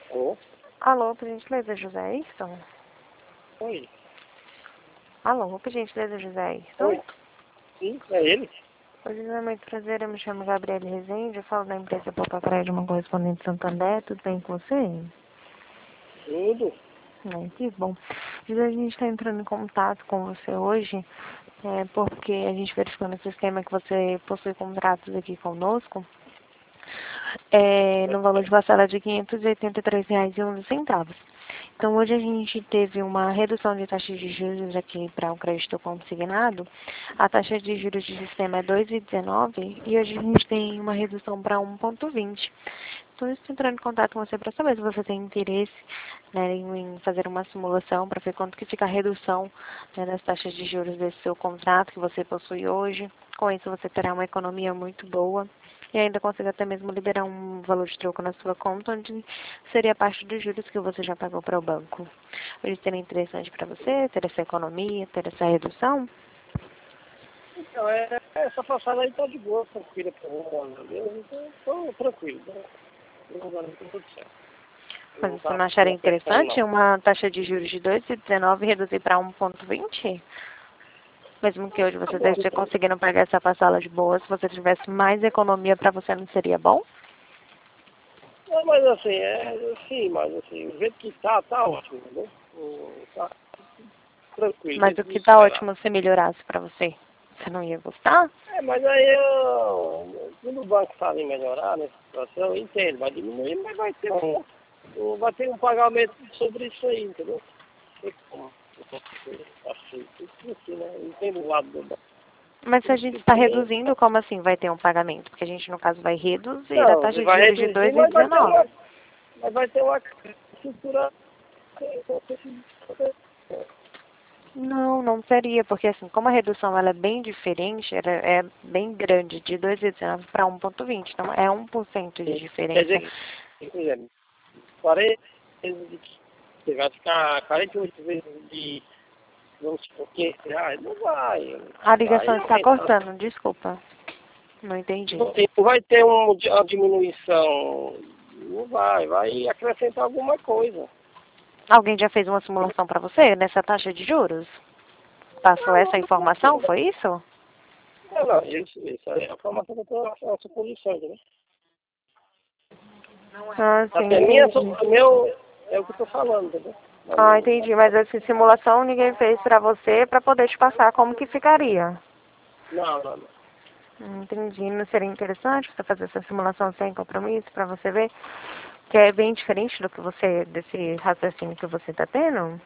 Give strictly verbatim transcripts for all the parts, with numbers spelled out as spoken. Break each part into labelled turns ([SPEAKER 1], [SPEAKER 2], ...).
[SPEAKER 1] Alô?
[SPEAKER 2] Alô, por gentileza, José Ayrton?
[SPEAKER 1] Oi.
[SPEAKER 2] Alô, por gentileza, José Ayrton?
[SPEAKER 1] Oi. Sim, é ele?
[SPEAKER 2] Oi, José, é muito prazer, eu me chamo Gabriele Rezende, eu falo da empresa Poupa Crédito, uma correspondente Santander, tudo bem com você?
[SPEAKER 1] Tudo.
[SPEAKER 2] É, que bom. José, a gente está entrando em contato com você hoje, é, porque a gente verificou no sistema que você possui contratos aqui conosco, é, no valor de parcela de quinhentos e oitenta e três reais e onze centavos. Então, hoje a gente teve uma redução de taxa de juros aqui para o crédito consignado. A taxa de juros de sistema é dois vírgula dezenove e hoje a gente tem uma redução para um vírgula vinte. Então, eu estou entrando em contato com você para saber se você tem interesse, né, em fazer uma simulação para ver quanto que fica a redução, né, das taxas de juros desse seu contrato que você possui hoje. Com isso, você terá uma economia muito boa e ainda consegue até mesmo liberar um valor de troco na sua conta, onde seria parte dos juros que você já pagou para o banco. Hoje seria interessante para você ter essa economia, ter essa redução?
[SPEAKER 1] Então, é, essa passada aí tá de boa, tranquila pra mim, beleza? Então, tô tranquilo, né? Agora tá tudo certo.
[SPEAKER 2] Mas
[SPEAKER 1] Não
[SPEAKER 2] você
[SPEAKER 1] tá
[SPEAKER 2] não
[SPEAKER 1] me
[SPEAKER 2] acharia
[SPEAKER 1] apertando,
[SPEAKER 2] interessante
[SPEAKER 1] não.
[SPEAKER 2] uma taxa de juros de dois vírgula dezenove e reduzir para um vírgula vinte? Mesmo que hoje
[SPEAKER 1] Tá
[SPEAKER 2] você
[SPEAKER 1] bom.
[SPEAKER 2] esteja conseguindo pagar essa parcela de boa, se você tivesse mais economia para você, não seria bom?
[SPEAKER 1] É, mas assim, é, sim, mas assim, o jeito que tá, tá ótimo, entendeu? O- Tá tranquilo,
[SPEAKER 2] Mas o
[SPEAKER 1] dentro do
[SPEAKER 2] que tá
[SPEAKER 1] esperado.
[SPEAKER 2] ótimo se melhorasse para você? Você não ia gostar?
[SPEAKER 1] É, mas aí eu, quando o banco fala em melhorar nessa situação, eu entendo, vai diminuir, mas vai ter um, um- vai ter um pagamento sobre isso aí, entendeu? Sei como. Assim, assim, né? Eu entendo o lado do banco.
[SPEAKER 2] Mas se
[SPEAKER 1] Por
[SPEAKER 2] a
[SPEAKER 1] isso
[SPEAKER 2] gente
[SPEAKER 1] que
[SPEAKER 2] está
[SPEAKER 1] também.
[SPEAKER 2] reduzindo, como assim vai ter um pagamento? Porque a gente, no caso, vai reduzir a
[SPEAKER 1] Não,
[SPEAKER 2] taxa
[SPEAKER 1] ele
[SPEAKER 2] de
[SPEAKER 1] vai
[SPEAKER 2] juros de
[SPEAKER 1] reduzir, mas vai ter
[SPEAKER 2] dois vírgula dezenove.
[SPEAKER 1] uma. Mas vai ter uma estrutura.
[SPEAKER 2] Não, não seria, porque assim, como a redução ela é bem diferente, ela é bem grande, de dois vírgula dezenove para um vírgula vinte, então é um por cento de
[SPEAKER 1] Quer
[SPEAKER 2] diferença.
[SPEAKER 1] dizer, por exemplo, quarenta vezes de. Você vai ficar quarenta e oito vezes de. Vamos supor, quinhentos reais? Não vai.
[SPEAKER 2] A
[SPEAKER 1] Vai
[SPEAKER 2] ligação está
[SPEAKER 1] aumentar.
[SPEAKER 2] cortando, desculpa, não entendi.
[SPEAKER 1] Não tem- não vai ter um, uma diminuição. Não vai, vai acrescentar alguma coisa.
[SPEAKER 2] Alguém já fez uma simulação para você nessa taxa de juros? Passou
[SPEAKER 1] Não,
[SPEAKER 2] essa
[SPEAKER 1] não,
[SPEAKER 2] informação, foi isso?
[SPEAKER 1] não, não, isso, isso aí é a formação que eu estou a suposição, né?
[SPEAKER 2] Ah, sim,
[SPEAKER 1] Assim, a minha,
[SPEAKER 2] entendi.
[SPEAKER 1] o meu, é o que eu estou falando, entendeu? Mas
[SPEAKER 2] Ah,
[SPEAKER 1] não-
[SPEAKER 2] entendi, mas essa simulação ninguém fez para você para poder te passar como que ficaria.
[SPEAKER 1] Não, não, não.
[SPEAKER 2] Hum, Entendi. Não seria interessante você fazer essa simulação sem compromisso para você ver que é bem diferente do que você, desse raciocínio que você está tendo?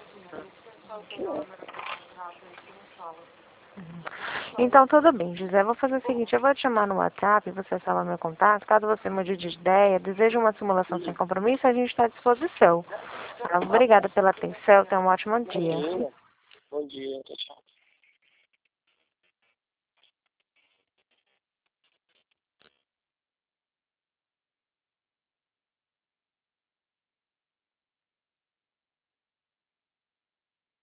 [SPEAKER 2] Então, tudo bem, José. Eu vou fazer o seguinte, eu vou te chamar no WhatsApp, você salva meu contato. Caso você mude de ideia, deseja uma simulação sem compromisso, a gente está à disposição. Tá?
[SPEAKER 1] Tá bom.
[SPEAKER 2] Obrigada pela atenção, tenha um ótimo dia.
[SPEAKER 1] Imagina. Bom dia, tchau, tchau.